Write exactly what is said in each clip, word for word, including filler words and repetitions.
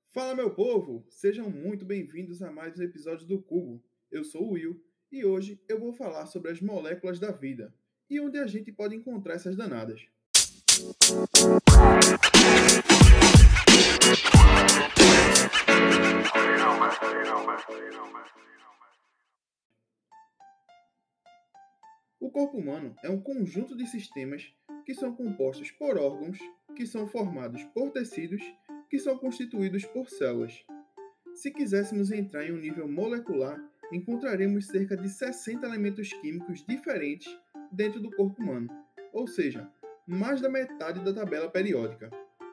Fala, meu povo! Sejam muito bem-vindos a mais um episódio do Cubo. Eu sou o Will e hoje eu vou falar sobre as moléculas da vida e onde a gente pode encontrar essas danadas. O corpo humano é um conjunto de sistemas que são compostos por órgãos, que são formados por tecidos, que são constituídos por células. Se quiséssemos entrar em um nível molecular, encontraremos cerca de sessenta elementos químicos diferentes dentro do corpo humano, ou seja, mais da metade da tabela periódica.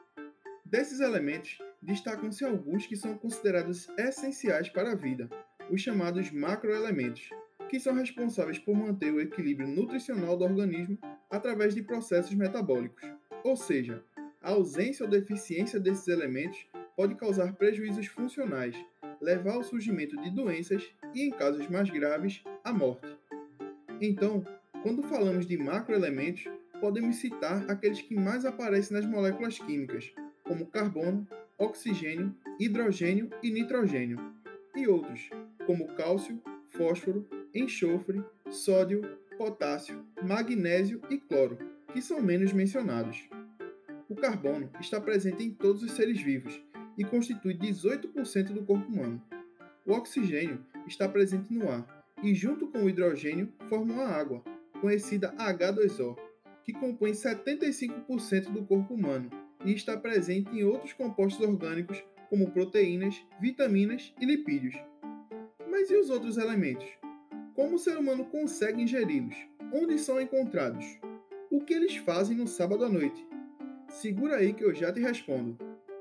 Desses elementos, destacam-se alguns que são considerados essenciais para a vida, os chamados macroelementos, que são responsáveis por manter o equilíbrio nutricional do organismo através de processos metabólicos. Ou seja, a ausência ou deficiência desses elementos pode causar prejuízos funcionais, levar ao surgimento de doenças e, em casos mais graves, à morte. Então, quando falamos de macroelementos, podemos citar aqueles que mais aparecem nas moléculas químicas, como carbono, oxigênio, hidrogênio e nitrogênio, e outros, como cálcio, fósforo, enxofre, sódio, potássio, magnésio e cloro, que são menos mencionados. O carbono está presente em todos os seres vivos e constitui dezoito por cento do corpo humano. O oxigênio está presente no ar e, junto com o hidrogênio, formam a água, conhecida H dois O, que compõe setenta e cinco por cento do corpo humano e está presente em outros compostos orgânicos como proteínas, vitaminas e lipídios. Mas e os outros elementos? Como o ser humano consegue ingeri-los? Onde são encontrados? O que eles fazem no sábado à noite? Segura aí que eu já te respondo.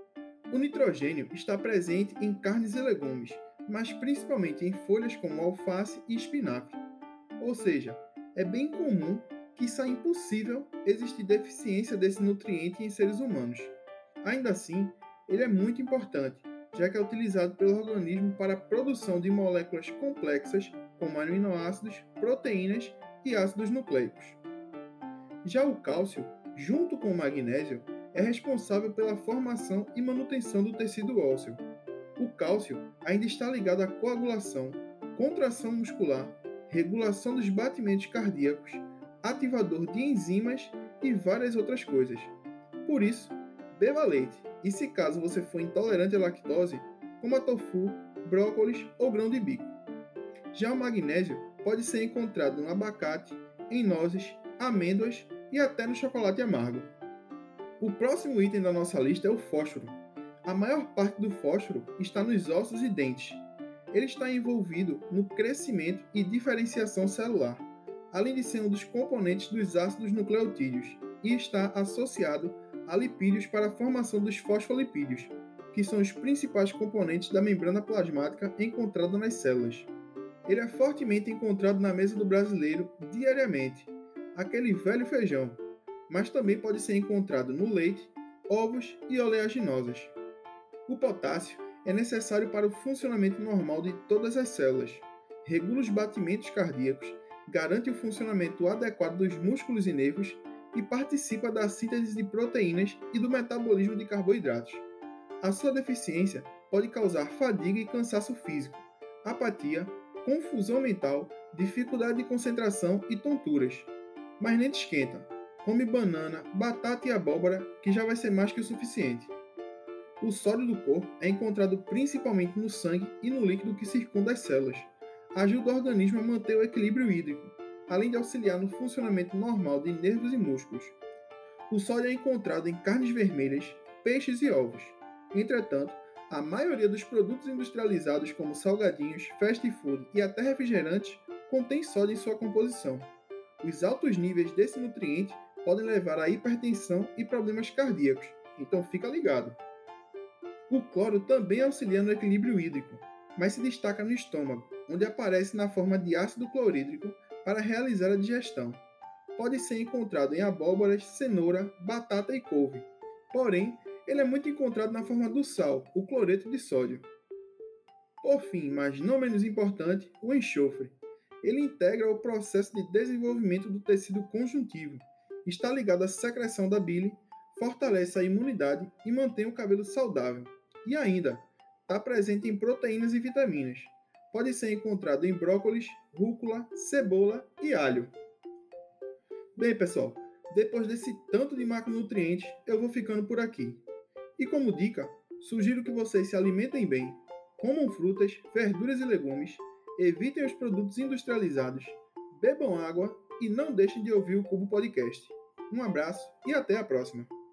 O nitrogênio está presente em carnes e legumes, mas principalmente em folhas como alface e espinafre. Ou seja, é bem comum que seja impossível existir deficiência desse nutriente em seres humanos. Ainda assim, ele é muito importante, já que é utilizado pelo organismo para a produção de moléculas complexas como aminoácidos, proteínas e ácidos nucleicos. Já o cálcio, junto com o magnésio, é responsável pela formação e manutenção do tecido ósseo. O cálcio ainda está ligado à coagulação, contração muscular, regulação dos batimentos cardíacos, ativador de enzimas e várias outras coisas. Por isso, beba leite e, se caso você for intolerante à lactose, coma tofu, brócolis ou grão de bico. Já o magnésio pode ser encontrado no abacate, em nozes, amêndoas e até no chocolate amargo. O próximo item da nossa lista é o fósforo. A maior parte do fósforo está nos ossos e dentes. Ele está envolvido no crescimento e diferenciação celular, além de ser um dos componentes dos ácidos nucleotídeos, e está associado a lipídios para a formação dos fosfolipídios, que são os principais componentes da membrana plasmática encontrada nas células. Ele é fortemente encontrado na mesa do brasileiro diariamente, aquele velho feijão, mas também pode ser encontrado no leite, ovos e oleaginosas. O potássio é necessário para o funcionamento normal de todas as células, regula os batimentos cardíacos, garante o funcionamento adequado dos músculos e nervos e participa da síntese de proteínas e do metabolismo de carboidratos. A sua deficiência pode causar fadiga e cansaço físico, apatia, confusão mental, dificuldade de concentração e tonturas. Mas nem te esquenta, come banana, batata e abóbora que já vai ser mais que o suficiente. O sódio do corpo é encontrado principalmente no sangue e no líquido que circunda as células. Ajuda o organismo a manter o equilíbrio hídrico, além de auxiliar no funcionamento normal de nervos e músculos. O sódio é encontrado em carnes vermelhas, peixes e ovos. Entretanto, a maioria dos produtos industrializados como salgadinhos, fast food e até refrigerantes contém sódio em sua composição. Os altos níveis desse nutriente podem levar à hipertensão e problemas cardíacos, então fica ligado. O cloro também auxilia no equilíbrio hídrico, mas se destaca no estômago, onde aparece na forma de ácido clorídrico para realizar a digestão. Pode ser encontrado em abóboras, cenoura, batata e couve. Porém, ele é muito encontrado na forma do sal, o cloreto de sódio. Por fim, mas não menos importante, o enxofre. Ele integra o processo de desenvolvimento do tecido conjuntivo, está ligado à secreção da bile, fortalece a imunidade e mantém o cabelo saudável. E ainda, está presente em proteínas e vitaminas. Pode ser encontrado em brócolis, rúcula, cebola e alho. Bem, pessoal, depois desse tanto de macronutrientes, eu vou ficando por aqui. E como dica, sugiro que vocês se alimentem bem, comam frutas, verduras e legumes, evitem os produtos industrializados, bebam água e não deixem de ouvir o Cubo Podcast. Um abraço e até a próxima!